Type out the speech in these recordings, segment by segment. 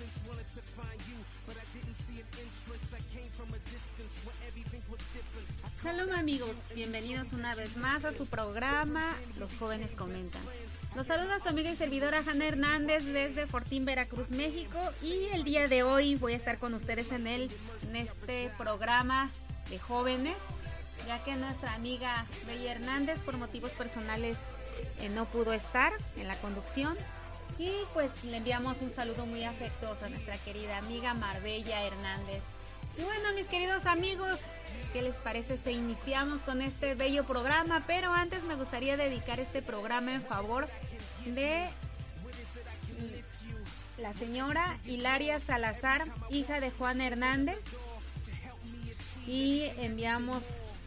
Shalom amigos, bienvenidos una vez más a su programa Los Jóvenes Comentan. Los saluda su amiga y servidora Hanna Hernández desde Fortín, Veracruz, México, y el día de hoy voy a estar con ustedes en este programa de jóvenes, ya que nuestra amiga Bella Hernández por motivos personales no pudo estar en la conducción, y pues le enviamos un saludo muy afectuoso a nuestra querida amiga Marbella Hernández. Y bueno, mis queridos amigos, ¿qué les parece si iniciamos con este bello programa? Pero antes me gustaría dedicar este programa en favor de la señora Hilaria Salazar, hija de Juan Hernández, y enviamos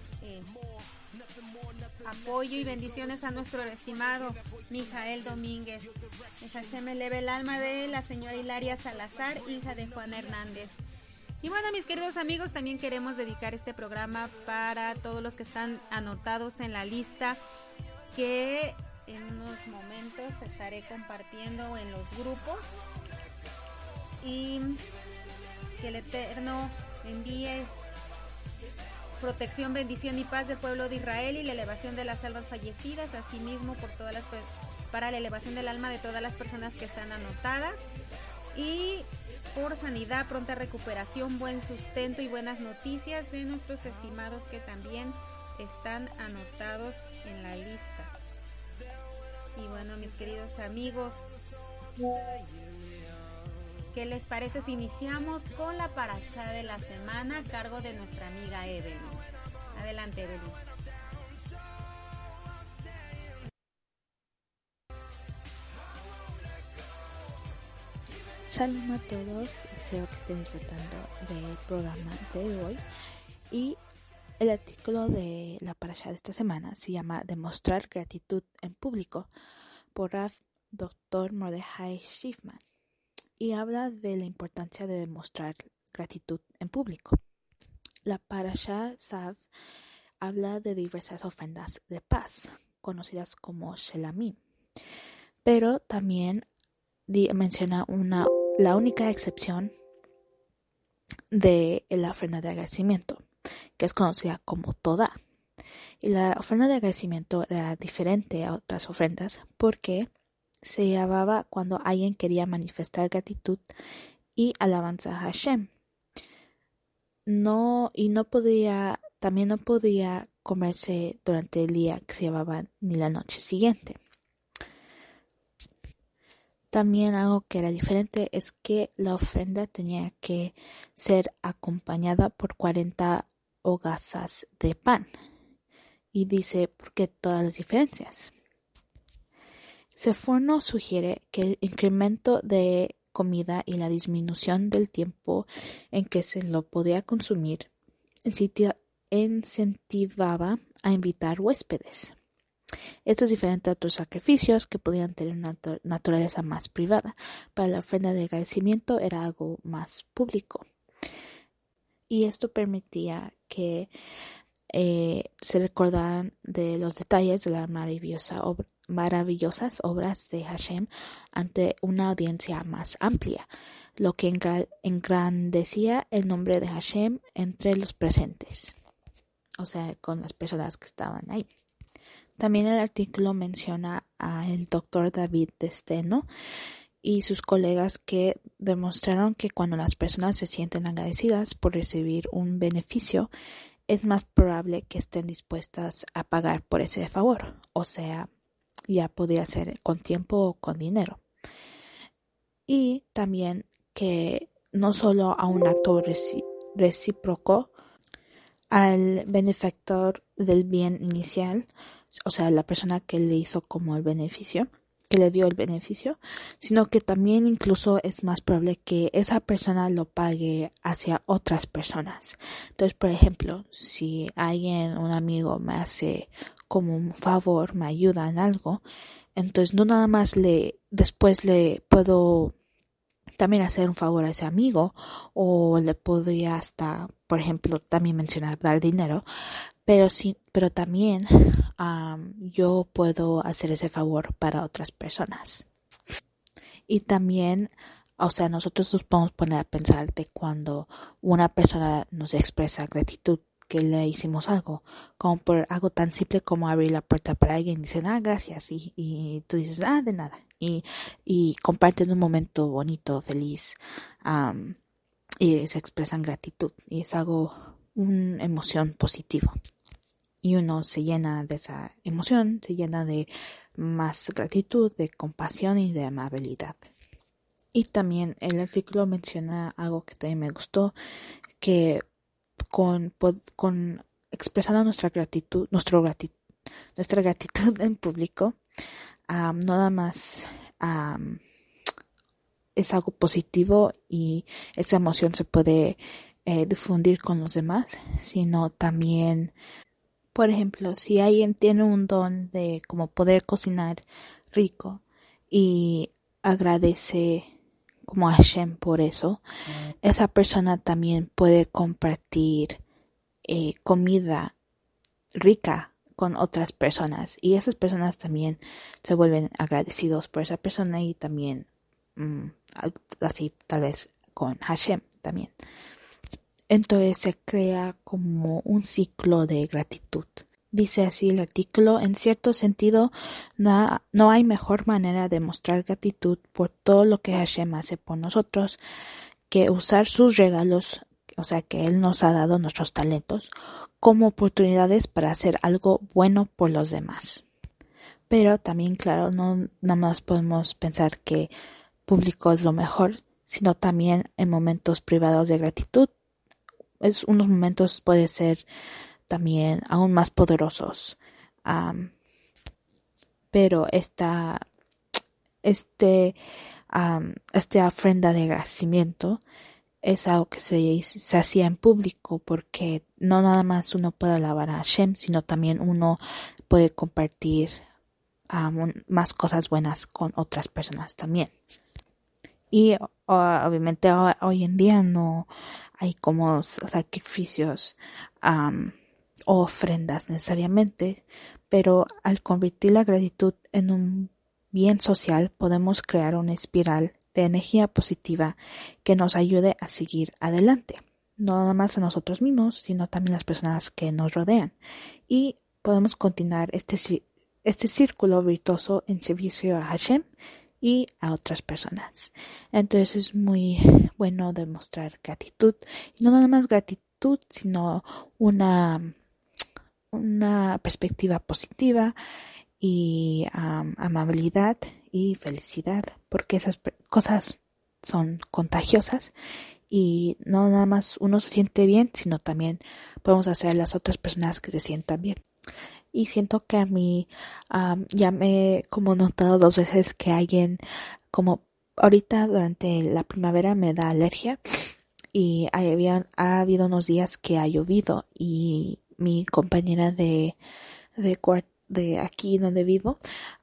apoyo y bendiciones a nuestro estimado Mijael Domínguez. Que Hashem eleve el alma de la señora Hilaria Salazar, hija de Juan Hernández. Y bueno, mis queridos amigos, también queremos dedicar este programa para todos los que están anotados en la lista, que en unos momentos estaré compartiendo en los grupos, y que el Eterno envíe protección, bendición y paz del pueblo de Israel y la elevación de las almas fallecidas, asimismo por para la elevación del alma de todas las personas que están anotadas, y por sanidad, pronta recuperación, buen sustento y buenas noticias de nuestros estimados que también están anotados en la lista. Y bueno, mis queridos amigos, ¿qué les parece si iniciamos con la parashá de la semana a cargo de nuestra amiga Evelyn? Adelante, Evelyn. Shalom a todos, deseo que estén disfrutando del programa de hoy. Y el artículo de la parashá de esta semana se llama Demostrar gratitud en público, por Rav Dr. Mordechai Schiffman, y habla de la importancia de demostrar gratitud en público. La parashá Sav habla de diversas ofrendas de paz, conocidas como Shelamim, pero también menciona la única excepción de la ofrenda de agradecimiento, que es conocida como Todá. Y la ofrenda de agradecimiento era diferente a otras ofrendas porque se llevaba cuando alguien quería manifestar gratitud y alabanza a Hashem. También no podía comerse durante el día que se llevaba ni la noche siguiente. También algo que era diferente es que la ofrenda tenía que ser acompañada por 40 hogazas de pan. Y dice, ¿por qué todas las diferencias? Seforno sugiere que el incremento de comida y la disminución del tiempo en que se lo podía consumir incentivaba a invitar huéspedes. Esto es diferente a otros sacrificios que podían tener una naturaleza más privada. Para la ofrenda de agradecimiento era algo más público. Y esto permitía que se recordaran de los detalles de las maravillosas obras de Hashem ante una audiencia más amplia, lo que engrandecía el nombre de Hashem entre los presentes, o sea, con las personas que estaban ahí. También el artículo menciona al Dr. David Desteno y sus colegas que demostraron que cuando las personas se sienten agradecidas por recibir un beneficio, es más probable que estén dispuestas a pagar por ese favor, o sea, ya podría ser con tiempo o con dinero. Y también que no solo a un acto recíproco al benefactor del bien inicial, o sea, la persona que le hizo como el beneficio, que le dio el beneficio, sino que también incluso es más probable que esa persona lo pague hacia otras personas. Entonces, por ejemplo, si un amigo me hace como un favor, me ayuda en algo, entonces no nada más después le puedo también hacer un favor a ese amigo, o le podría hasta, por ejemplo, también mencionar dar dinero, pero también yo puedo hacer ese favor para otras personas. Y también O sea, nosotros nos podemos poner a pensar de cuando una persona nos expresa gratitud que le hicimos algo, como por algo tan simple como abrir la puerta para alguien y dicen, gracias, y tú dices, de nada, y comparten un momento bonito, feliz, y se expresan gratitud, y es algo, una emoción positiva. Y uno se llena de esa emoción, se llena de más gratitud, de compasión y de amabilidad. Y también el artículo menciona algo que también me gustó, que con expresando nuestra gratitud en público, no nada más es algo positivo y esa emoción se puede difundir con los demás, sino también, por ejemplo, si alguien tiene un don de como poder cocinar rico y agradece como a Hashem por eso, esa persona también puede compartir comida rica con otras personas y esas personas también se vuelven agradecidos por esa persona y también así tal vez con Hashem también. Entonces se crea como un ciclo de gratitud. Dice así el artículo, en cierto sentido, no hay mejor manera de mostrar gratitud por todo lo que Hashem hace por nosotros que usar sus regalos, o sea, que Él nos ha dado nuestros talentos, como oportunidades para hacer algo bueno por los demás. Pero también, claro, no nada más podemos pensar que público es lo mejor, sino también en momentos privados de gratitud. Unos momentos puede ser también aún más poderosos, pero esta ofrenda de agradecimiento es algo que se hacía en público porque no nada más uno puede alabar a Hashem, sino también uno puede compartir más cosas buenas con otras personas también. Y obviamente hoy en día no hay como sacrificios o ofrendas necesariamente, pero al convertir la gratitud en un bien social podemos crear una espiral de energía positiva que nos ayude a seguir adelante, no nada más a nosotros mismos, sino también a las personas que nos rodean, y podemos continuar este círculo virtuoso en servicio a Hashem y a otras personas. Entonces es muy bueno demostrar gratitud, y no nada más gratitud, sino una perspectiva positiva y amabilidad y felicidad, porque esas cosas son contagiosas y no nada más uno se siente bien, sino también podemos hacer a las otras personas que se sientan bien. Y siento que a mí ya me he como notado 2 veces que alguien, como ahorita durante la primavera me da alergia y ha habido unos días que ha llovido y mi compañera de aquí donde vivo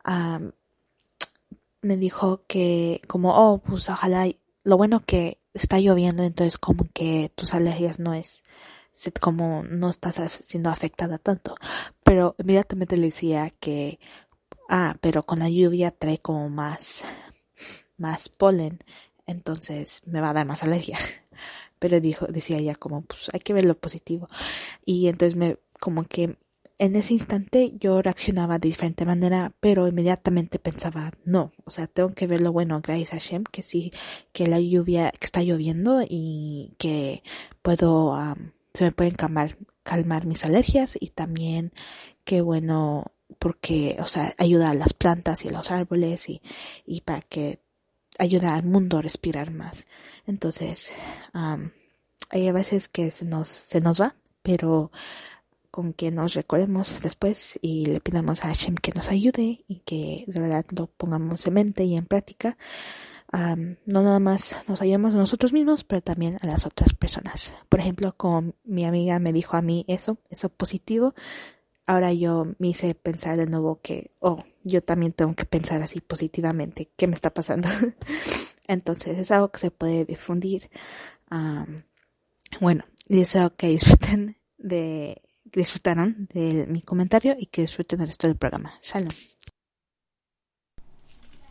me dijo que como pues ojalá, lo bueno que está lloviendo, entonces como que tus alergias como no estás siendo afectada tanto, pero inmediatamente le decía que pero con la lluvia trae como más polen, entonces me va a dar más alergia. Pero decía ella como pues hay que ver lo positivo, y entonces como que en ese instante yo reaccionaba de diferente manera, pero inmediatamente pensaba, no, o sea, tengo que ver lo bueno, gracias a Hashem, que sí, que la lluvia, que está lloviendo y que se me pueden calmar mis alergias, y también que bueno, porque, o sea, ayuda a las plantas y a los árboles y para que ayuda al mundo a respirar más. Entonces, hay a veces que se nos va, pero con que nos recordemos después y le pidamos a Hashem que nos ayude y que de verdad lo pongamos en mente y en práctica, no nada más nos ayudamos a nosotros mismos, pero también a las otras personas. Por ejemplo, como mi amiga me dijo a mí eso positivo, ahora yo me hice pensar de nuevo que, yo también tengo que pensar así positivamente, ¿qué me está pasando? Entonces es algo que se puede difundir. Bueno, y deseo que disfrutaron de mi comentario y que disfruten el resto del programa. Shalom.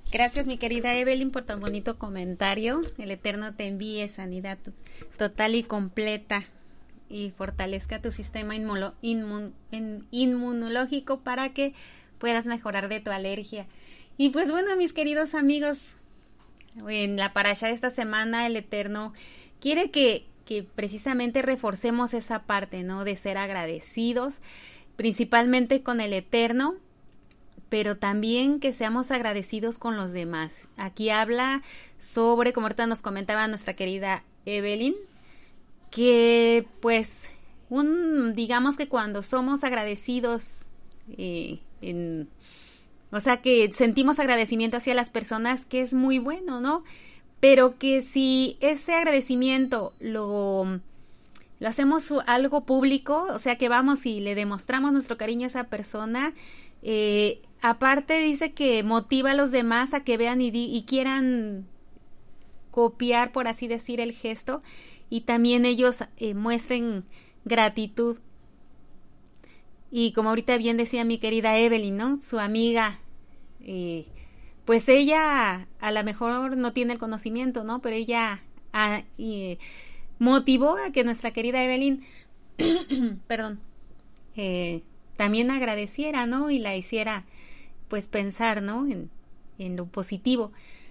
Gracias, mi querida Evelyn, por tan bonito comentario. El Eterno te envíe sanidad total y completa y fortalezca tu sistema inmunológico para que puedas mejorar de tu alergia. Y pues bueno, mis queridos amigos, en la parasha de esta semana, el Eterno quiere que precisamente reforcemos esa parte, ¿no? De ser agradecidos, principalmente con el Eterno, pero también que seamos agradecidos con los demás. Aquí habla sobre, como ahorita nos comentaba nuestra querida Evelyn, que pues digamos que cuando somos agradecidos, o sea, que sentimos agradecimiento hacia las personas, que es muy bueno, ¿no? Pero que si ese agradecimiento lo hacemos algo público, o sea, que vamos y le demostramos nuestro cariño a esa persona, aparte dice que motiva a los demás a que vean y quieran copiar, por así decir, el gesto, y también ellos muestren gratitud. Y como ahorita bien decía mi querida Evelyn, ¿no? Su amiga, pues ella a lo mejor no tiene el conocimiento, ¿no? Pero ella motivó a que nuestra querida Evelyn, perdón, también agradeciera, ¿no? Y la hiciera, pues, pensar, ¿no? En lo positivo.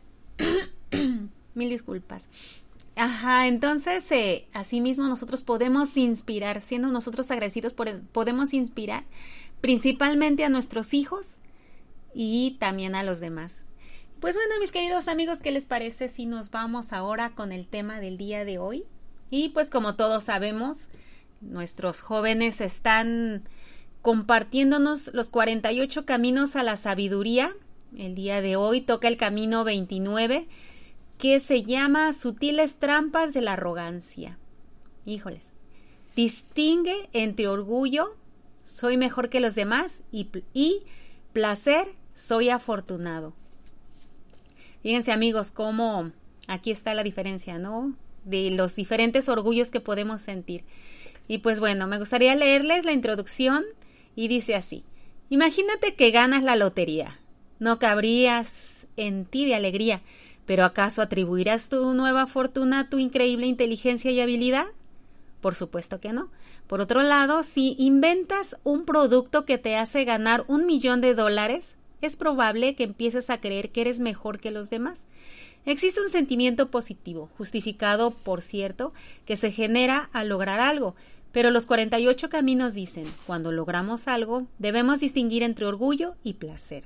Mil disculpas. Ajá, entonces, asimismo nosotros podemos inspirar, siendo nosotros agradecidos, podemos inspirar principalmente a nuestros hijos y también a los demás. Pues bueno, mis queridos amigos, ¿qué les parece si nos vamos ahora con el tema del día de hoy? Y pues como todos sabemos, nuestros jóvenes están compartiéndonos los 48 caminos a la sabiduría. El día de hoy toca el camino 29, que se llama Sutiles trampas de la arrogancia. Híjoles. Distingue entre orgullo, soy mejor que los demás, y placer, soy afortunado. Fíjense, amigos, cómo aquí está la diferencia, ¿no? De los diferentes orgullos que podemos sentir. Y pues bueno, me gustaría leerles la introducción y dice así: imagínate que ganas la lotería. No cabrías en ti de alegría, pero ¿acaso atribuirás tu nueva fortuna a tu increíble inteligencia y habilidad? Por supuesto que no. Por otro lado, si inventas un producto que te hace ganar $1,000,000, es probable que empieces a creer que eres mejor que los demás. Existe un sentimiento positivo, justificado, por cierto, que se genera al lograr algo, pero los 48 caminos dicen, cuando logramos algo, debemos distinguir entre orgullo y placer.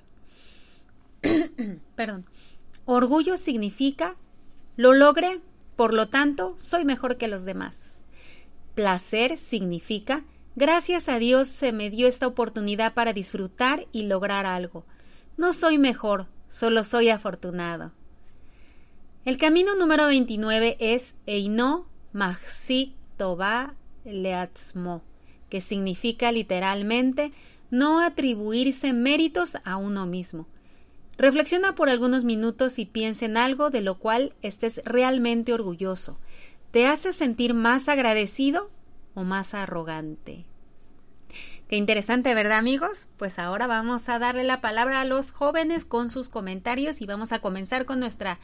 Perdón. Orgullo significa, lo logré, por lo tanto, soy mejor que los demás. Placer significa, gracias a Dios se me dio esta oportunidad para disfrutar y lograr algo. No soy mejor, solo soy afortunado. El camino número 29 es Eino Mahzik Tová Leatzmo, que significa literalmente no atribuirse méritos a uno mismo. Reflexiona por algunos minutos y piensa en algo de lo cual estés realmente orgulloso. ¿Te hace sentir más agradecido o más arrogante? Qué interesante, ¿verdad, amigos? Pues ahora vamos a darle la palabra a los jóvenes con sus comentarios y vamos a comenzar con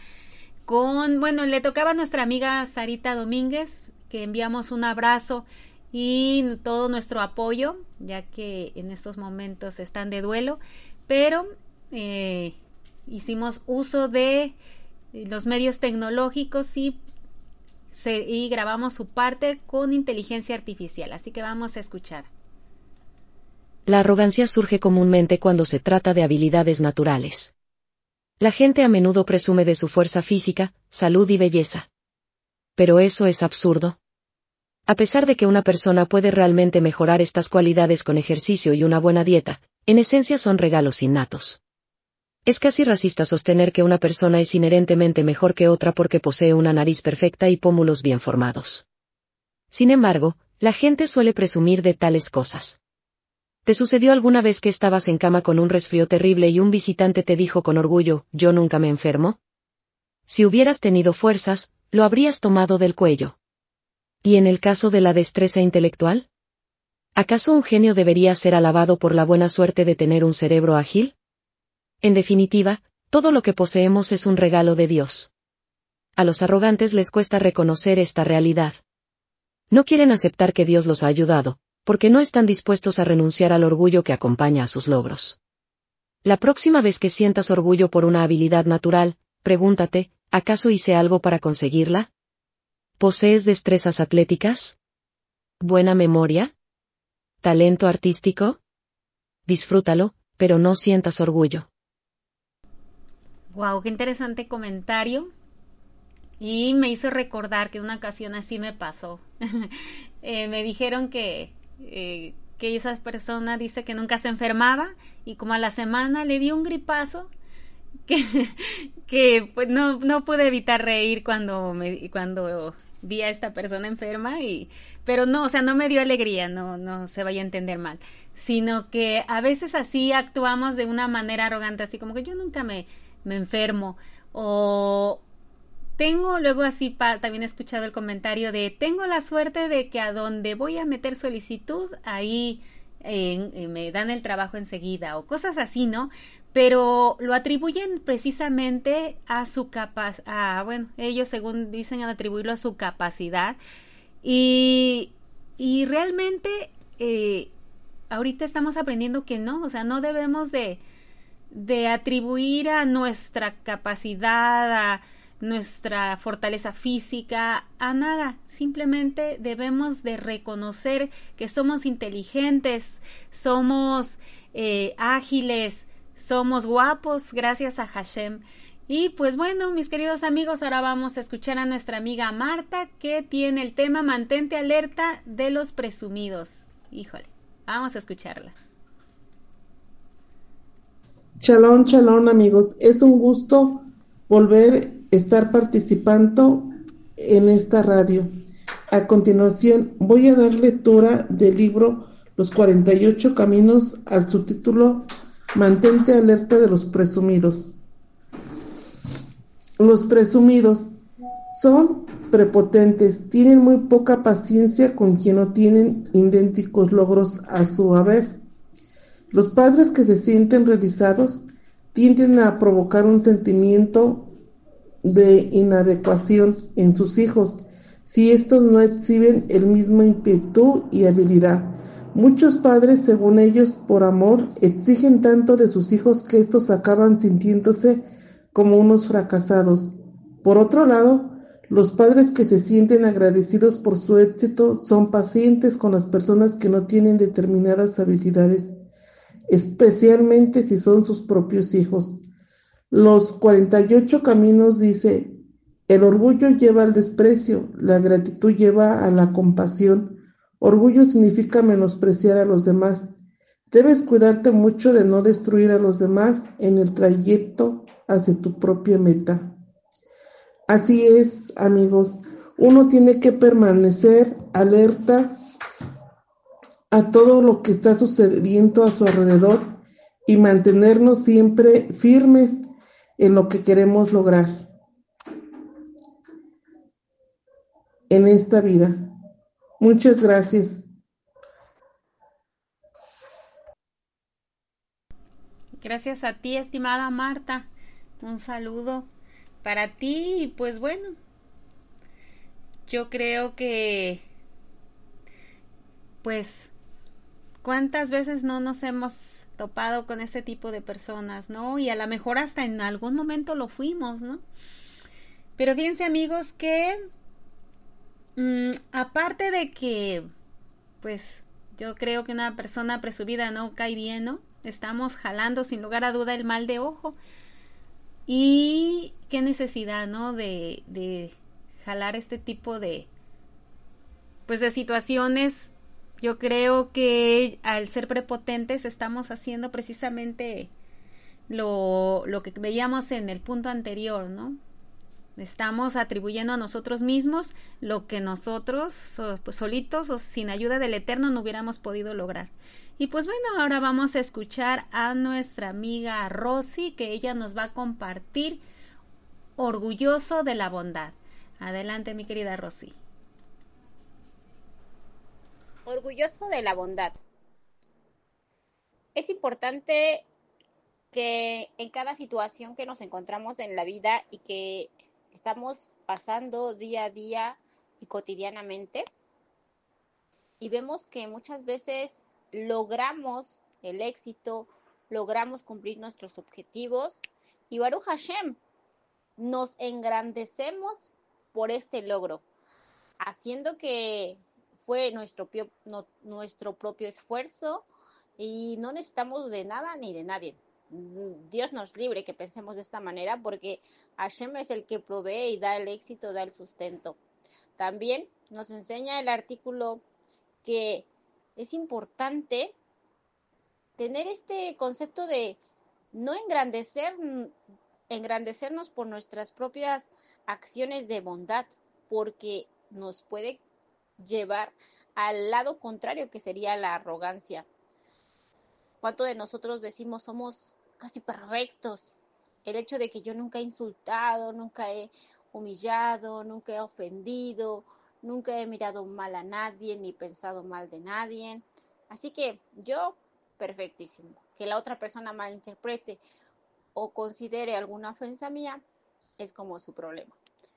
le tocaba a nuestra amiga Sarita Domínguez, que enviamos un abrazo y todo nuestro apoyo, ya que en estos momentos están de duelo, pero hicimos uso de los medios tecnológicos y grabamos su parte con inteligencia artificial, así que vamos a escuchar. La arrogancia surge comúnmente cuando se trata de habilidades naturales. La gente a menudo presume de su fuerza física, salud y belleza. Pero eso es absurdo. A pesar de que una persona puede realmente mejorar estas cualidades con ejercicio y una buena dieta, en esencia son regalos innatos. Es casi racista sostener que una persona es inherentemente mejor que otra porque posee una nariz perfecta y pómulos bien formados. Sin embargo, la gente suele presumir de tales cosas. ¿Te sucedió alguna vez que estabas en cama con un resfrío terrible y un visitante te dijo con orgullo, yo nunca me enfermo? Si hubieras tenido fuerzas, lo habrías tomado del cuello. ¿Y en el caso de la destreza intelectual? ¿Acaso un genio debería ser alabado por la buena suerte de tener un cerebro ágil? En definitiva, Todo lo que poseemos es un regalo de Dios. A los arrogantes les cuesta reconocer esta realidad. No quieren aceptar que Dios los ha ayudado, porque no están dispuestos a renunciar al orgullo que acompaña a sus logros. La próxima vez que sientas orgullo por una habilidad natural, pregúntate, ¿acaso hice algo para conseguirla? ¿Posees destrezas atléticas? ¿Buena memoria? ¿Talento artístico? Disfrútalo, pero no sientas orgullo. Wow, qué interesante comentario. Y me hizo recordar que una ocasión así me pasó. Me dijeron que esa persona dice que nunca se enfermaba y como a la semana le dio un gripazo que pues no pude evitar reír cuando vi a esta persona enferma pero no, o sea, no me dio alegría, no se vaya a entender mal, sino que a veces así actuamos de una manera arrogante, así como que yo nunca me enfermo, o tengo luego así, también he escuchado el comentario de tengo la suerte de que a donde voy a meter solicitud, ahí me dan el trabajo enseguida, o cosas así, ¿no? Pero lo atribuyen precisamente a su capacidad, bueno, ellos según dicen atribuirlo a su capacidad, y realmente ahorita estamos aprendiendo que no, o sea, no debemos de atribuir a nuestra capacidad, a nuestra fortaleza física, a nada. Simplemente debemos de reconocer que somos inteligentes, somos ágiles, somos guapos gracias a Hashem. Y pues bueno, mis queridos amigos, ahora vamos a escuchar a nuestra amiga Marta, que tiene el tema Mantente alerta de los presumidos. Híjole, vamos a escucharla. Shalom, shalom amigos, es un gusto volver a estar participando en esta radio. A continuación voy a dar lectura del libro Los 48 Caminos al subtítulo Mantente alerta de los presumidos. Los presumidos son prepotentes, tienen muy poca paciencia con quien no tienen idénticos logros a su haber. Los padres que se sienten realizados tienden a provocar un sentimiento de inadecuación en sus hijos si estos no exhiben el mismo ímpetu y habilidad. Muchos padres, según ellos, por amor, exigen tanto de sus hijos que estos acaban sintiéndose como unos fracasados. Por otro lado, los padres que se sienten agradecidos por su éxito son pacientes con las personas que no tienen determinadas habilidades, especialmente si son sus propios hijos. Los 48 caminos dice: el orgullo lleva al desprecio, la gratitud lleva a la compasión. Orgullo significa menospreciar a los demás. Debes cuidarte mucho de no destruir a los demás en el trayecto hacia tu propia meta. Así es, amigos, uno tiene que permanecer alerta a todo lo que está sucediendo a su alrededor y mantenernos siempre firmes en lo que queremos lograr en esta vida. Muchas gracias. Gracias a ti, estimada Marta. Un saludo para ti y pues bueno, yo creo que pues cuántas veces no nos hemos topado con este tipo de personas, ¿no? Y a lo mejor hasta en algún momento lo fuimos, ¿no? Pero fíjense, amigos, que aparte de que pues yo creo que una persona presumida no cae bien, ¿no? Estamos jalando sin lugar a duda el mal de ojo. Y qué necesidad, ¿no? De jalar este tipo de pues de situaciones. Yo creo que al ser prepotentes estamos haciendo precisamente lo que veíamos en el punto anterior, ¿no? Estamos atribuyendo a nosotros mismos lo que nosotros pues, solitos o sin ayuda del Eterno no hubiéramos podido lograr. Y pues bueno, ahora vamos a escuchar a nuestra amiga Rosy, que ella nos va a compartir Orgulloso de la Bondad. Adelante, mi querida Rosy. Orgulloso de la bondad. Es importante que en cada situación que nos encontramos en la vida y que estamos pasando día a día y cotidianamente, y vemos que muchas veces logramos el éxito, logramos cumplir nuestros objetivos, y Baruch Hashem, nos engrandecemos por este logro, haciendo que fue nuestro propio esfuerzo y no necesitamos de nada ni de nadie. Dios nos libre que pensemos de esta manera, porque Hashem es el que provee y da el éxito, da el sustento. También nos enseña el artículo que es importante tener este concepto de no engrandecernos por nuestras propias acciones de bondad, porque nos puede llevar al lado contrario, que sería la arrogancia. ¿Cuánto de nosotros decimos somos casi perfectos? El hecho de que yo nunca he insultado, nunca he humillado, nunca he ofendido, nunca he mirado mal a nadie ni pensado mal de nadie. Así que yo, perfectísimo. Que la otra persona malinterprete o considere alguna ofensa mía es como su problema.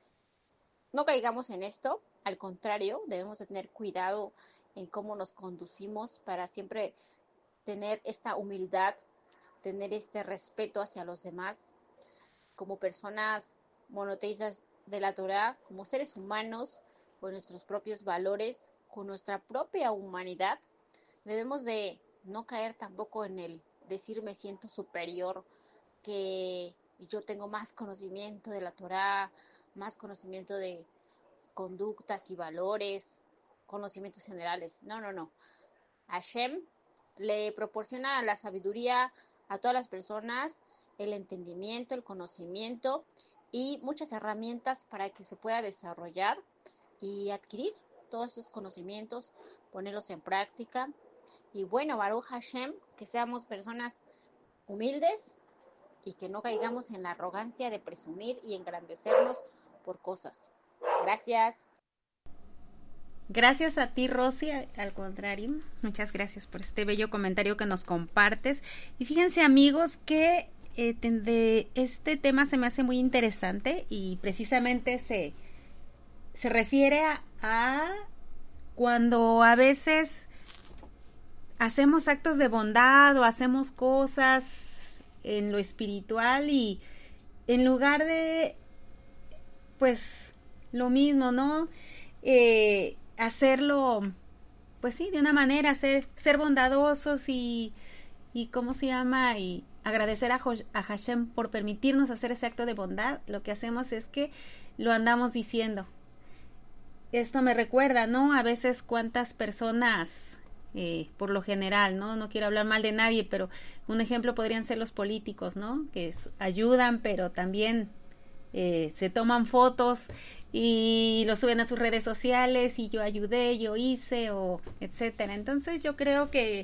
No caigamos en esto, al contrario, debemos de tener cuidado en cómo nos conducimos para siempre tener esta humildad, tener este respeto hacia los demás, como personas monoteístas de la Torá, como seres humanos, con nuestros propios valores, con nuestra propia humanidad. Debemos de no caer tampoco en el decir me siento superior, que yo tengo más conocimiento de la Torá, más conocimiento de conductas y valores, conocimientos generales. No. Hashem le proporciona la sabiduría a todas las personas, el entendimiento, el conocimiento y muchas herramientas para que se pueda desarrollar y adquirir todos esos conocimientos, ponerlos en práctica. Y bueno, Baruch Hashem, que seamos personas humildes y que no caigamos en la arrogancia de presumir y engrandecernos por cosas. Gracias. Gracias a ti, Rosy, al contrario, muchas gracias por este bello comentario que nos compartes. Y fíjense, amigos, que de este tema se me hace muy interesante y precisamente se refiere a cuando a veces hacemos actos de bondad o hacemos cosas en lo espiritual y en lugar de, pues, lo mismo, ¿no? Hacerlo, pues sí, de una manera, ser bondadosos y ¿cómo se llama? Y agradecer a Hashem por permitirnos hacer ese acto de bondad. Lo que hacemos es que lo andamos diciendo. Esto me recuerda, ¿no? A veces cuántas personas, por lo general, no quiero hablar mal de nadie, pero un ejemplo podrían ser los políticos, ¿no? Que ayudan, pero también se toman fotos y lo suben a sus redes sociales y yo ayudé, yo hice, o etcétera. Entonces yo creo que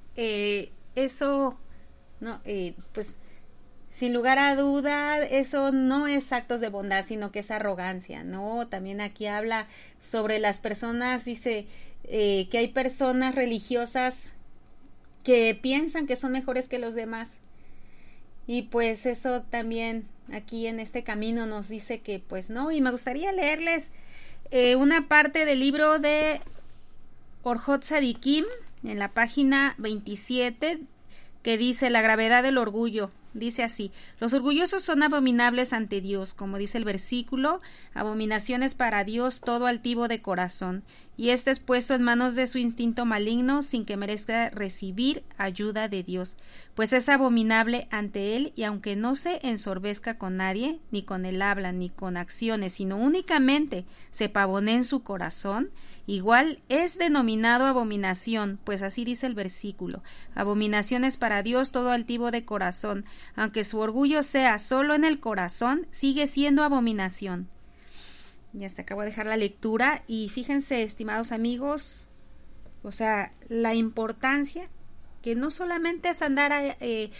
eso, no, pues sin lugar a duda, eso no es actos de bondad, sino que es arrogancia, ¿no? También aquí habla sobre las personas, dice que hay personas religiosas que piensan que son mejores que los demás. Y pues eso también aquí en este camino nos dice que pues no. Y me gustaría leerles una parte del libro de Orjot Tzadikim en la página 27, que dice la gravedad del orgullo. Dice así: los orgullosos son abominables ante Dios, como dice el versículo, abominaciones para Dios todo altivo de corazón, y este es puesto en manos de su instinto maligno sin que merezca recibir ayuda de Dios, pues es abominable ante él, y aunque no se ensorbezca con nadie, ni con el habla, ni con acciones, sino únicamente se pavonea en su corazón, igual es denominado abominación, pues así dice el versículo, abominaciones para Dios todo altivo de corazón, aunque su orgullo sea solo en el corazón, sigue siendo abominación. Ya se acabó de dejar la lectura y fíjense, estimados amigos, o sea, la importancia que no solamente es andar,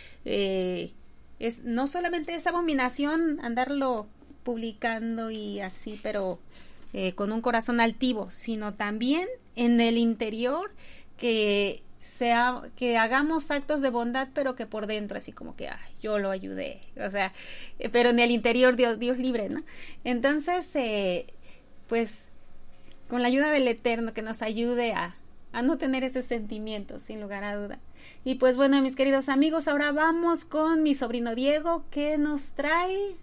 no solamente es abominación andarlo publicando y así, pero con un corazón altivo, sino también en el interior que que hagamos actos de bondad, pero que por dentro así como que yo lo ayudé, o sea, pero en el interior Dios libre, ¿no? Entonces, pues con la ayuda del Eterno que nos ayude a no tener ese sentimiento, sin lugar a duda. Y pues bueno, mis queridos amigos, ahora vamos con mi sobrino Diego, que nos trae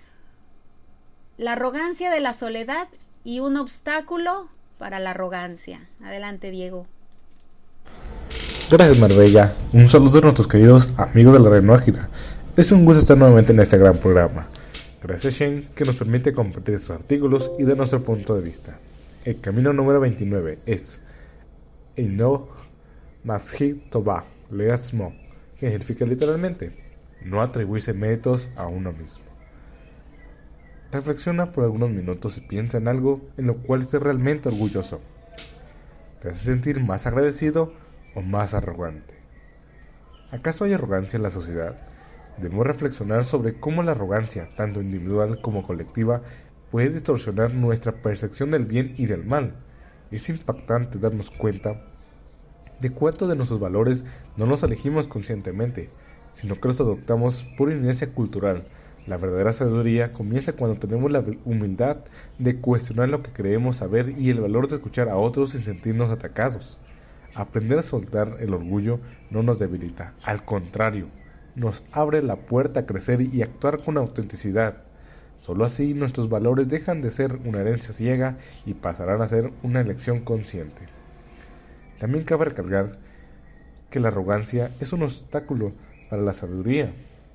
la arrogancia de la soledad y un obstáculo para la arrogancia. Adelante, Diego. Gracias, Marbella. Un saludo a nuestros queridos amigos de la Red Ágida. Es un gusto estar nuevamente en este gran programa. Gracias, Shane, que nos permite compartir estos artículos y de nuestro punto de vista. El camino número 29 es Enoch Mashik Toba Leasmo, que significa literalmente no atribuirse méritos a uno mismo. Reflexiona por algunos minutos y piensa en algo en lo cual estés realmente orgulloso. ¿Te hace sentir más agradecido o más arrogante? ¿Acaso hay arrogancia en la sociedad? Debemos reflexionar sobre cómo la arrogancia, tanto individual como colectiva, puede distorsionar nuestra percepción del bien y del mal. Es impactante darnos cuenta de cuántos de nuestros valores no los elegimos conscientemente, sino que los adoptamos por inercia cultural. La verdadera sabiduría comienza cuando tenemos la humildad de cuestionar lo que creemos saber y el valor de escuchar a otros sin sentirnos atacados. Aprender a soltar el orgullo no nos debilita, al contrario, nos abre la puerta a crecer y actuar con autenticidad. Solo así nuestros valores dejan de ser una herencia ciega y pasarán a ser una elección consciente. También cabe recalcar que la arrogancia es un obstáculo para la sabiduría.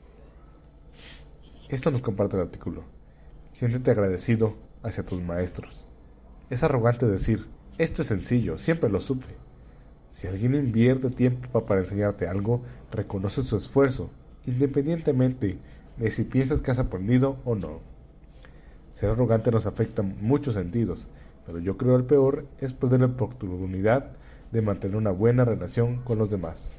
Esto nos comparte el artículo. Siéntete agradecido hacia tus maestros. Es arrogante decir, esto es sencillo, siempre lo supe. Si alguien invierte tiempo para enseñarte algo, reconoce su esfuerzo, independientemente de si piensas que has aprendido o no. Ser arrogante nos afecta en muchos sentidos, pero yo creo el peor es perder la oportunidad de mantener una buena relación con los demás.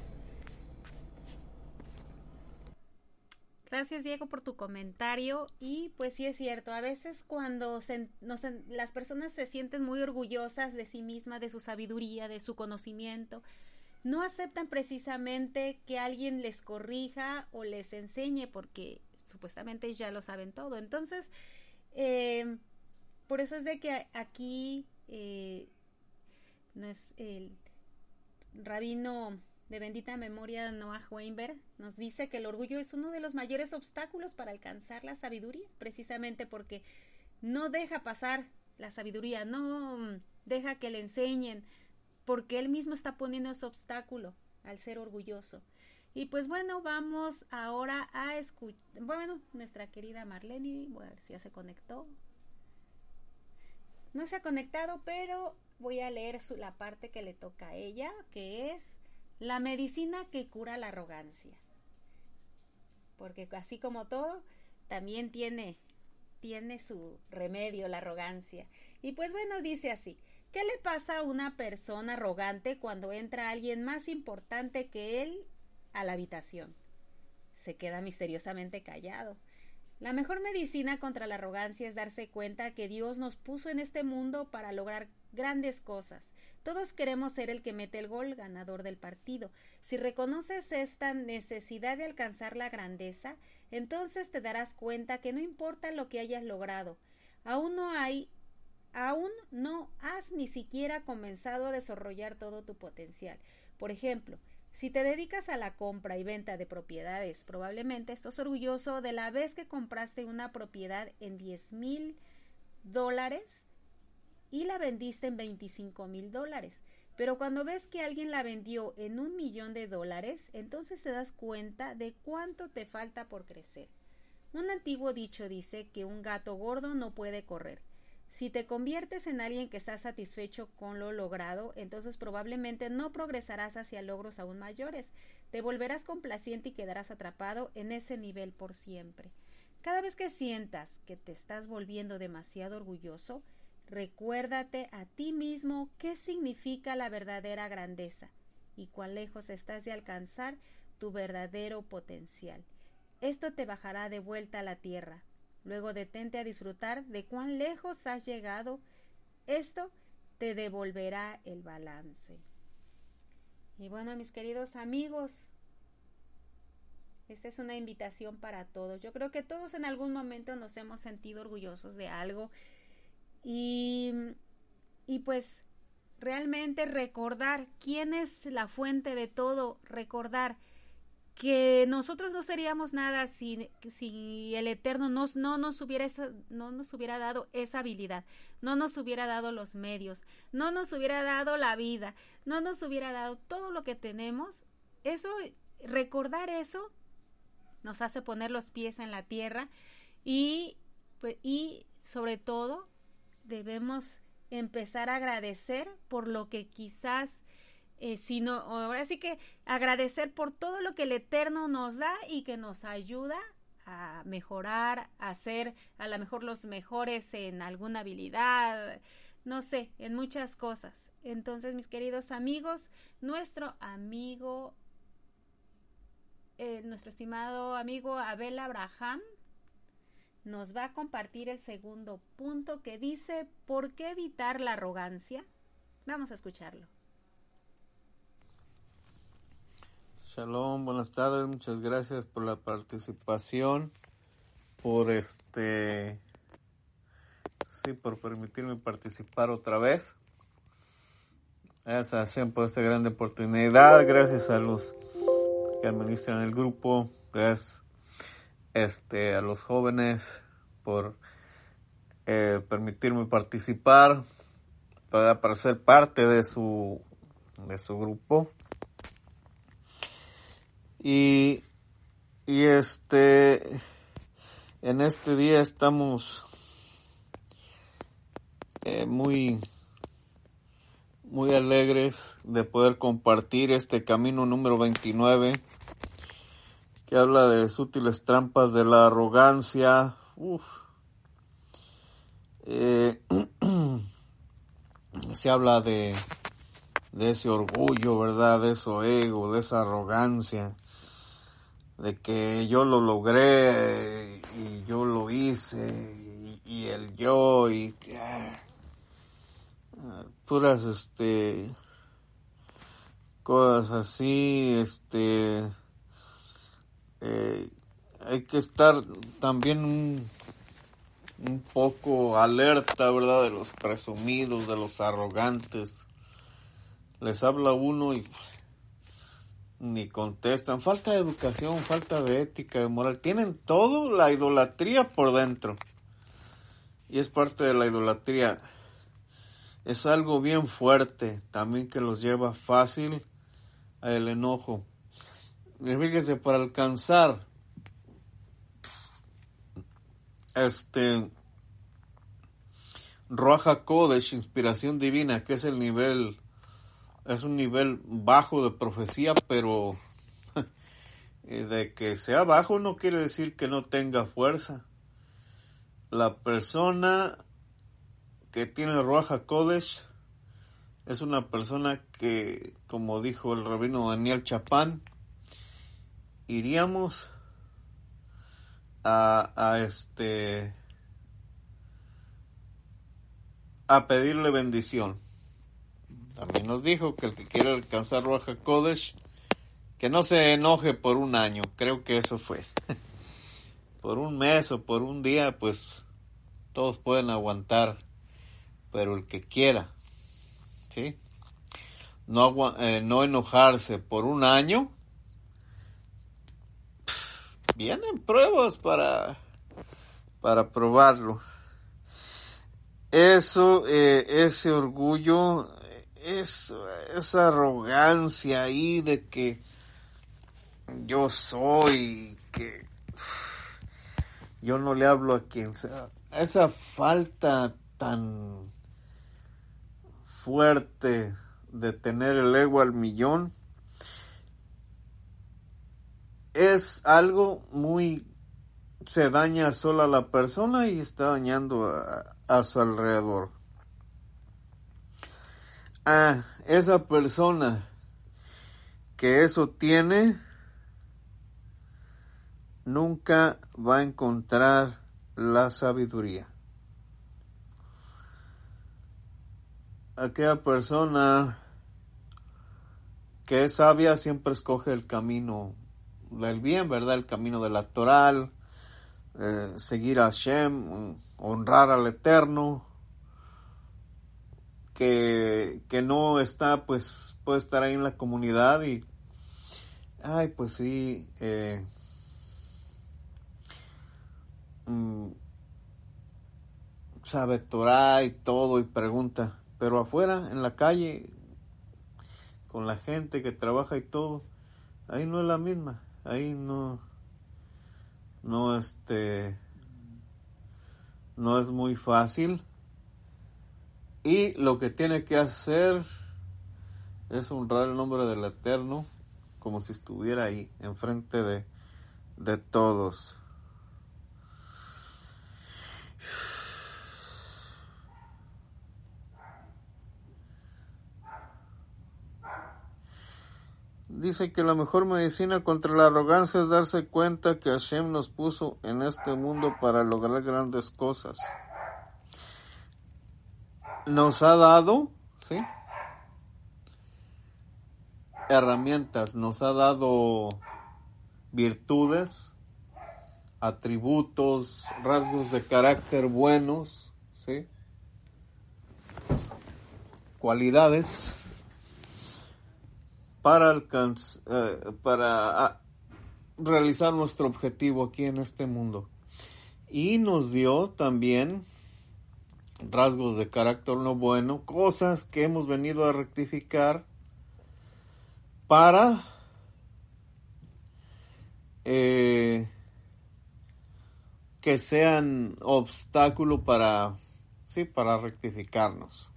Gracias, Diego, por tu comentario. Y pues sí es cierto, a veces cuando las personas se sienten muy orgullosas de sí mismas, de su sabiduría, de su conocimiento, no aceptan precisamente que alguien les corrija o les enseñe porque supuestamente ya lo saben todo. Entonces, por eso es de que aquí el rabino de bendita memoria Noah Weinberg nos dice que el orgullo es uno de los mayores obstáculos para alcanzar la sabiduría, precisamente porque no deja pasar la sabiduría, no deja que le enseñen, porque él mismo está poniendo ese obstáculo al ser orgulloso. Y pues bueno, vamos ahora a escuchar, nuestra querida Marlene, voy a ver si ya se conectó. No se ha conectado, pero voy a leer la parte que le toca a ella, que es la medicina que cura la arrogancia. Porque así como todo, también tiene su remedio la arrogancia. Y pues bueno, dice así: ¿qué le pasa a una persona arrogante cuando entra alguien más importante que él a la habitación? Se queda misteriosamente callado. La mejor medicina contra la arrogancia es darse cuenta que Dios nos puso en este mundo para lograr grandes cosas. Todos queremos ser el que mete el gol, ganador del partido. Si reconoces esta necesidad de alcanzar la grandeza, entonces te darás cuenta que no importa lo que hayas logrado, aún no has ni siquiera comenzado a desarrollar todo tu potencial. Por ejemplo, si te dedicas a la compra y venta de propiedades, probablemente estás orgulloso de la vez que compraste una propiedad en $10,000 y la vendiste en $25,000. Pero cuando ves que alguien la vendió en $1,000,000, entonces te das cuenta de cuánto te falta por crecer. Un antiguo dicho dice que un gato gordo no puede correr. Si te conviertes en alguien que está satisfecho con lo logrado, entonces probablemente no progresarás hacia logros aún mayores. Te volverás complaciente y quedarás atrapado en ese nivel por siempre. Cada vez que sientas que te estás volviendo demasiado orgulloso, recuérdate a ti mismo qué significa la verdadera grandeza y cuán lejos estás de alcanzar tu verdadero potencial. Esto te bajará de vuelta a la tierra. Luego detente a disfrutar de cuán lejos has llegado. Esto te devolverá el balance. Y bueno, mis queridos amigos, esta es una invitación para todos. Yo creo que todos en algún momento nos hemos sentido orgullosos de algo y pues realmente recordar quién es la fuente de todo, recordar que nosotros no seríamos nada si el Eterno no nos hubiera dado esa habilidad, no nos hubiera dado los medios, no nos hubiera dado la vida, no nos hubiera dado todo lo que tenemos. Eso, recordar eso nos hace poner los pies en la tierra y sobre todo debemos empezar a agradecer por lo que quizás ahora sí que agradecer por todo lo que el Eterno nos da y que nos ayuda a mejorar, a ser a lo mejor los mejores en alguna habilidad, no sé, en muchas cosas. Entonces, mis queridos amigos, nuestro estimado amigo Abel Abraham nos va a compartir el segundo punto que dice: ¿por qué evitar la arrogancia? Vamos a escucharlo. Shalom, buenas tardes, muchas gracias por la participación, por permitirme participar otra vez. Gracias a Hashem por esta gran oportunidad, gracias a los que administran el grupo, gracias a los jóvenes por permitirme participar, para ser parte de su grupo. Y en este día estamos muy alegres de poder compartir este camino número 29 que habla de útiles trampas de la arrogancia. Se habla de ese orgullo, ¿verdad? De ese ego, de esa arrogancia, de que yo lo logré y yo lo hice y el yo y puras cosas así. Hay que estar también un poco alerta, ¿verdad? De los presumidos, de los arrogantes. Les habla uno y ni contestan. Falta de educación, falta de ética, de moral. Tienen todo, la idolatría por dentro. Y es parte de la idolatría. Es algo bien fuerte también que los lleva fácil al enojo. Y fíjese, para alcanzar Ruach HaKodesh, inspiración divina, que es un nivel bajo de profecía, pero de que sea bajo no quiere decir que no tenga fuerza. La persona que tiene Ruach HaKodesh es una persona que, como dijo el rabino Daniel Chapán, iríamos a pedirle bendición. También nos dijo que el que quiere alcanzar Ruach HaKodesh, que no se enoje por un año. Creo que eso fue. Por un mes o por un día, pues todos pueden aguantar, pero el que quiera, ¿sí? No enojarse por un año. Vienen pruebas para probarlo. Eso, ese orgullo, esa arrogancia ahí de que yo soy, que yo no le hablo a quien sea. Esa falta tan fuerte de tener el ego al millón es algo se daña sola a la persona y está dañando a su alrededor. Esa persona que eso tiene nunca va a encontrar la sabiduría. Aquella persona que es sabia siempre escoge el camino del bien, ¿verdad? El camino de la Torá, seguir a Hashem, honrar al Eterno, que no está, pues puede estar ahí en la comunidad y, pues sí, sabe Torá y todo y pregunta, pero afuera, en la calle, con la gente que trabaja y todo, ahí no es la misma, ahí no es muy fácil, y lo que tiene que hacer es honrar el nombre del Eterno como si estuviera ahí enfrente de todos. Dice que la mejor medicina contra la arrogancia es darse cuenta que Hashem nos puso en este mundo para lograr grandes cosas. Nos ha dado, ¿sí?, herramientas, nos ha dado virtudes, atributos, rasgos de carácter buenos, ¿sí?, cualidades para realizar nuestro objetivo aquí en este mundo. Y nos dio también rasgos de carácter no bueno, cosas que hemos venido a rectificar para que sean obstáculo para rectificarnos.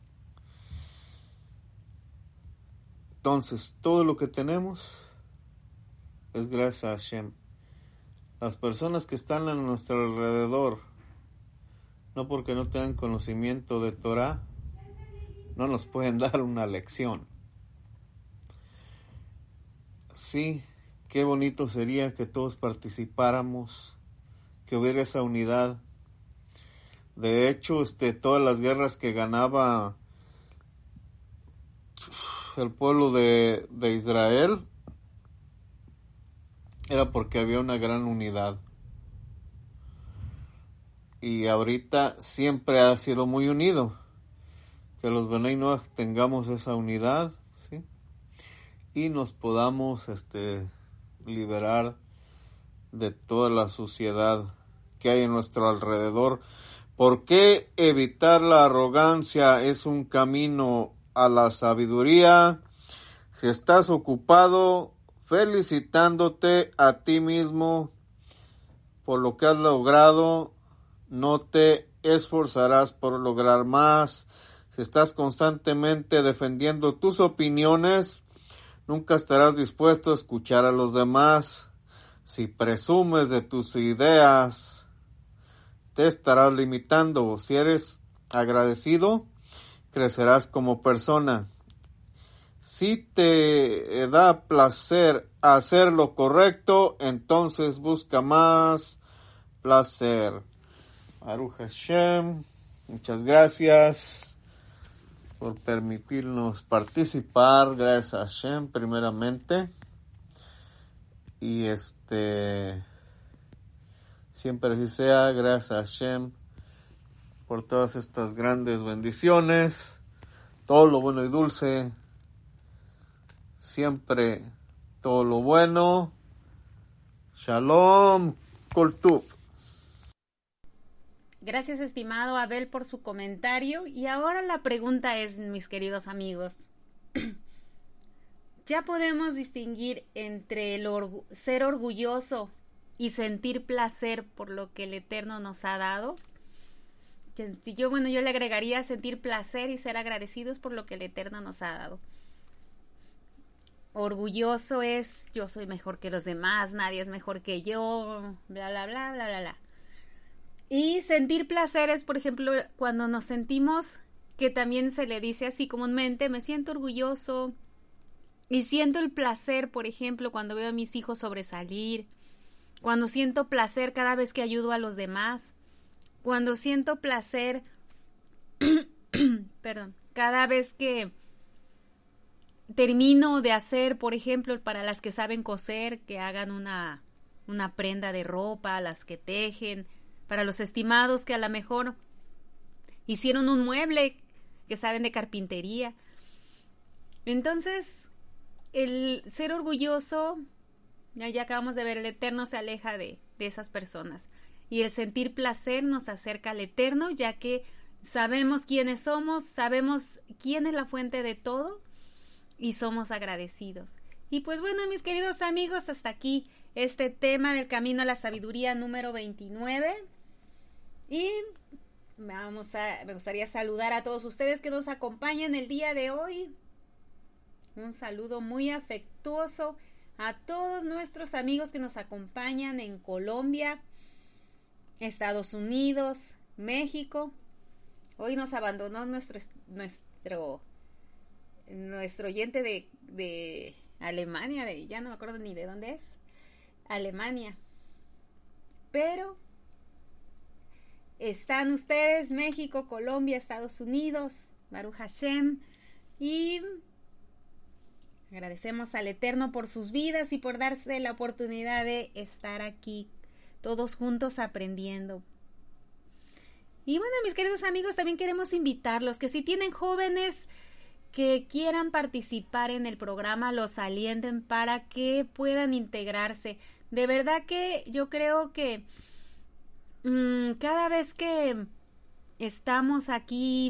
Entonces, todo lo que tenemos es gracias a Hashem. Las personas que están a nuestro alrededor, no porque no tengan conocimiento de Torah, no nos pueden dar una lección. Sí, qué bonito sería que todos participáramos, que hubiera esa unidad. De hecho, todas las guerras que ganaba el pueblo de Israel era porque había una gran unidad. Y ahorita siempre ha sido muy unido. Que los Benei Noach tengamos esa unidad, ¿sí?, y nos podamos liberar de toda la suciedad que hay en nuestro alrededor. ¿Por qué evitar la arrogancia es un camino a la sabiduría? Si estás ocupado felicitándote a ti mismo por lo que has logrado, no te esforzarás por lograr más. Si estás constantemente defendiendo tus opiniones, nunca estarás dispuesto a escuchar a los demás. Si presumes de tus ideas, te estarás limitando. Si eres agradecido, crecerás como persona. Si te da placer hacer lo correcto, entonces busca más placer. Baruch Hashem, muchas gracias por permitirnos participar. Gracias a Hashem primeramente. Y siempre así sea. Gracias a Hashem por todas estas grandes bendiciones, todo lo bueno y dulce, siempre todo lo bueno. Shalom, Kol Tuv. Gracias, estimado Abel, por su comentario. Y ahora la pregunta es, mis queridos amigos, ¿ya podemos distinguir entre el ser orgulloso y sentir placer por lo que el Eterno nos ha dado? Yo le agregaría sentir placer y ser agradecidos por lo que el Eterno nos ha dado. Orgulloso es yo soy mejor que los demás, nadie es mejor que yo, bla, bla, bla, bla, bla, bla. Y sentir placer es, por ejemplo, cuando nos sentimos, que también se le dice así comúnmente, me siento orgulloso y siento el placer, por ejemplo, cuando veo a mis hijos sobresalir, cuando siento placer cada vez que ayudo a los demás, cuando siento placer, cada vez que termino de hacer, por ejemplo, para las que saben coser, que hagan una prenda de ropa, las que tejen, para los estimados que a lo mejor hicieron un mueble, que saben de carpintería. Entonces, el ser orgulloso, ya acabamos de ver, el Eterno se aleja de esas personas. Y el sentir placer nos acerca al Eterno, ya que sabemos quiénes somos, sabemos quién es la fuente de todo y somos agradecidos. Y pues bueno, mis queridos amigos, hasta aquí este tema del camino a la sabiduría número 29. Y me gustaría saludar a todos ustedes que nos acompañan el día de hoy. Un saludo muy afectuoso a todos nuestros amigos que nos acompañan en Colombia, Estados Unidos, México. Hoy nos abandonó nuestro oyente de Alemania, ya no me acuerdo ni de dónde es, Alemania. Pero están ustedes, México, Colombia, Estados Unidos, Baruch Hashem, y agradecemos al Eterno por sus vidas y por darse la oportunidad de estar aquí todos juntos aprendiendo. Y bueno, mis queridos amigos, también queremos invitarlos que si tienen jóvenes que quieran participar en el programa, los alienten para que puedan integrarse. De verdad que yo creo que cada vez que estamos aquí,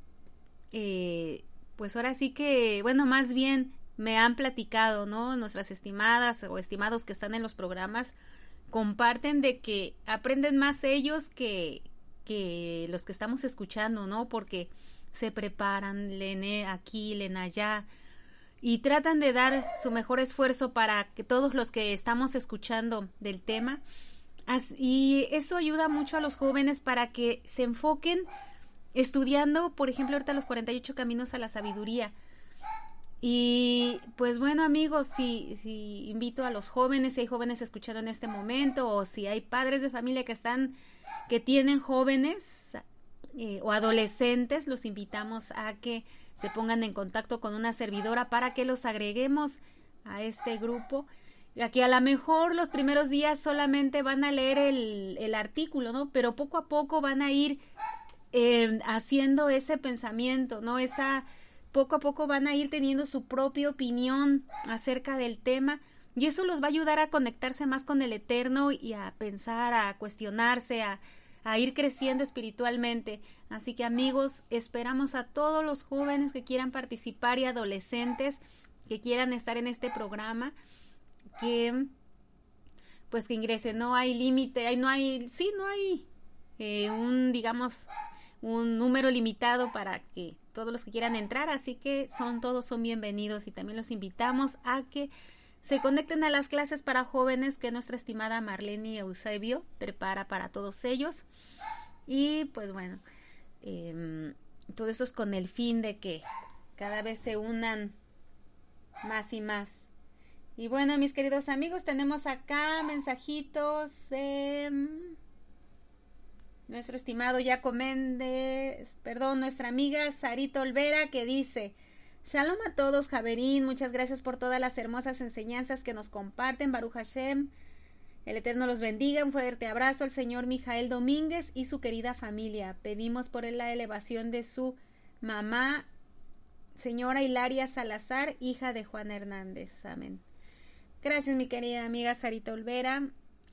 pues ahora sí que, bueno, más bien me han platicado, ¿no? Nuestras estimadas o estimados que están en los programas comparten de que aprenden más ellos que los que estamos escuchando, ¿no? Porque se preparan, leen aquí, leen allá y tratan de dar su mejor esfuerzo para que todos los que estamos escuchando del tema, y eso ayuda mucho a los jóvenes para que se enfoquen estudiando, por ejemplo, ahorita los 48 caminos a la sabiduría. Y pues bueno, amigos, si invito a los jóvenes, si hay jóvenes escuchando en este momento, o si hay padres de familia que tienen jóvenes o adolescentes, los invitamos a que se pongan en contacto con una servidora para que los agreguemos a este grupo. Aquí a lo mejor los primeros días solamente van a leer el artículo, ¿no? Pero poco a poco van a ir haciendo ese pensamiento, ¿no? Poco a poco van a ir teniendo su propia opinión acerca del tema, y eso los va a ayudar a conectarse más con el Eterno y a pensar, a cuestionarse, a ir creciendo espiritualmente. Así que, amigos, esperamos a todos los jóvenes que quieran participar y adolescentes que quieran estar en este programa, que pues que ingresen. No hay límite, no hay un número limitado para que todos los que quieran entrar, así que todos son bienvenidos, y también los invitamos a que se conecten a las clases para jóvenes que nuestra estimada Marlene Eusebio prepara para todos ellos. Y pues bueno, todo eso es con el fin de que cada vez se unan más y más. Y bueno, mis queridos amigos, tenemos acá mensajitos de nuestro estimado Jaco Méndez, nuestra amiga Sarita Olvera, que dice: Shalom a todos, Javerín, muchas gracias por todas las hermosas enseñanzas que nos comparten, Baruch Hashem, el Eterno los bendiga, un fuerte abrazo al señor Mijael Domínguez y su querida familia. Pedimos por la elevación de su mamá, señora Hilaria Salazar, hija de Juan Hernández, amén. Gracias, mi querida amiga Sarita Olvera.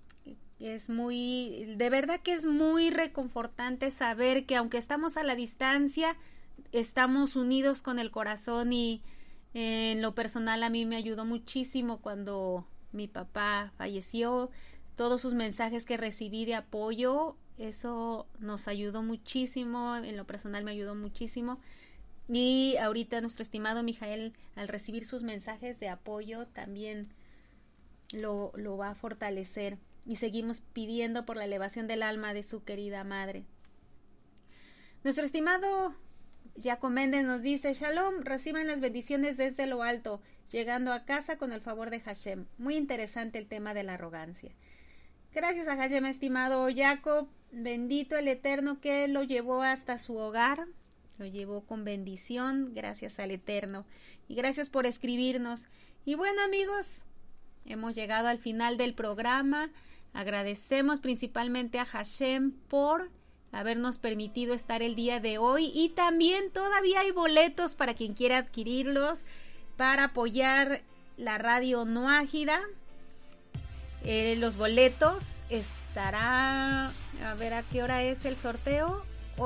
De verdad que es muy reconfortante saber que aunque estamos a la distancia, estamos unidos con el corazón, y en lo personal a mí me ayudó muchísimo cuando mi papá falleció. Todos sus mensajes que recibí de apoyo, eso nos ayudó muchísimo, en lo personal me ayudó muchísimo. Y ahorita nuestro estimado Mijael, al recibir sus mensajes de apoyo, también lo va a fortalecer. Y seguimos pidiendo por la elevación del alma de su querida madre. Nuestro estimado Jaco Méndez nos dice: Shalom, reciban las bendiciones desde lo alto, llegando a casa con el favor de Hashem. Muy interesante el tema de la arrogancia. Gracias a Hashem, estimado Jaco. Bendito el Eterno que lo llevó hasta su hogar, lo llevó con bendición, gracias al Eterno. Y gracias por escribirnos. Y bueno, amigos, hemos llegado al final del programa. Agradecemos principalmente a Hashem por habernos permitido estar el día de hoy. Y también todavía hay boletos para quien quiera adquirirlos para apoyar la radio Noágida. Los boletos estará, a ver a qué hora es el sorteo,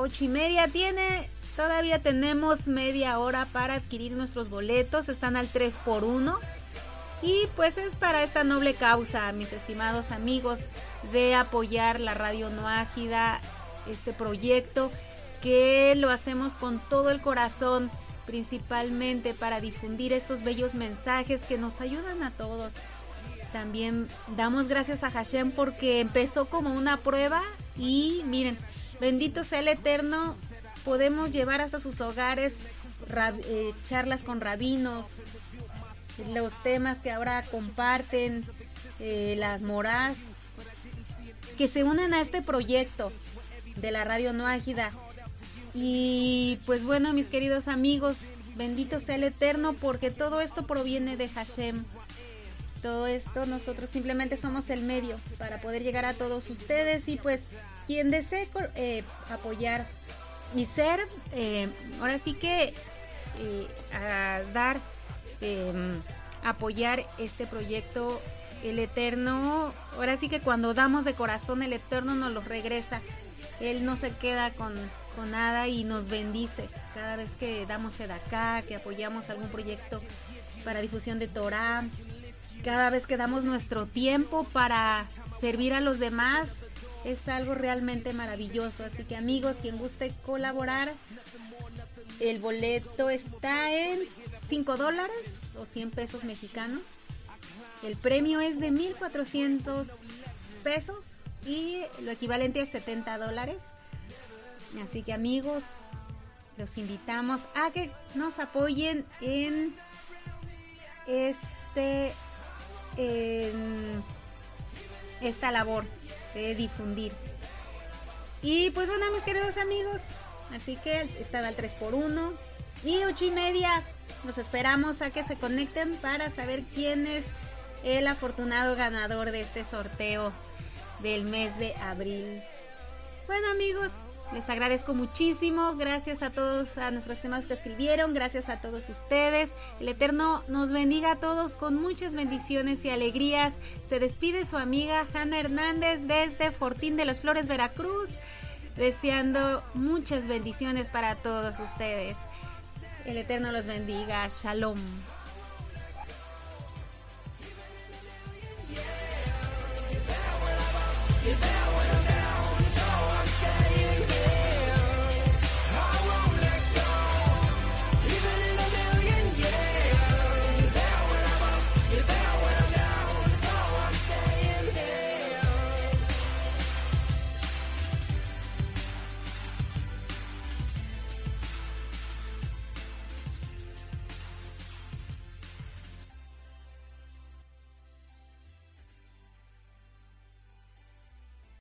8:30 todavía tenemos media hora para adquirir nuestros boletos, están al 3x1 y pues es para esta noble causa, mis estimados amigos, de apoyar la radio Noágida, este proyecto que lo hacemos con todo el corazón, principalmente para difundir estos bellos mensajes que nos ayudan a todos. También damos gracias a Hashem porque empezó como una prueba y miren, bendito sea el Eterno, podemos llevar hasta sus hogares charlas con rabinos, los temas que ahora comparten, las morás, que se unen a este proyecto de la radio Noágida. Y pues bueno, mis queridos amigos, bendito sea el Eterno porque todo esto proviene de Hashem. Todo esto nosotros simplemente somos el medio para poder llegar a todos ustedes y pues quien desee apoyar y ser, ahora sí que a dar, apoyar este proyecto, el Eterno, ahora sí que cuando damos de corazón el Eterno nos lo regresa, Él no se queda con nada y nos bendice cada vez que damos sedacá, que apoyamos algún proyecto para difusión de Torah. Cada vez que damos nuestro tiempo para servir a los demás, es algo realmente maravilloso. Así que amigos, quien guste colaborar, el boleto está en $5 o 100 pesos mexicanos. El premio es de 1,400 pesos y lo equivalente a $70. Así que amigos, los invitamos a que nos apoyen en esta labor de difundir. Y pues bueno, mis queridos amigos, así que está al 3x1 y 8:30 los esperamos a que se conecten para saber quién es el afortunado ganador de este sorteo del mes de abril. Bueno, amigos, les agradezco muchísimo, gracias a todos, a nuestros estimados que escribieron, gracias a todos ustedes. El Eterno nos bendiga a todos con muchas bendiciones y alegrías. Se despide su amiga Hanna Hernández desde Fortín de las Flores, Veracruz, deseando muchas bendiciones para todos ustedes. El Eterno los bendiga. Shalom.